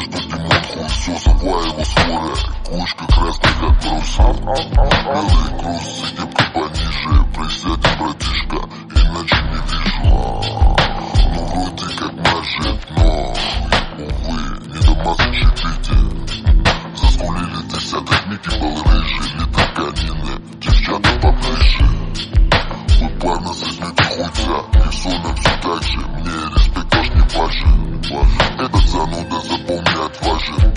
что Димон хуй, все, задва его скорая. Кулышка красная, как бруса. Белый груз, и кепка пониже. Присядем, братишка, иначе не вижу. Ну вроде как мажет, но увы, не до масок щепите. Заскулили десяток, Микки был рыжий. Литр конины, девчата поближе. Вы парно сосните хуйца, и соном все так же. Мне респект ваш не важен. Этот зануда запомни отважен.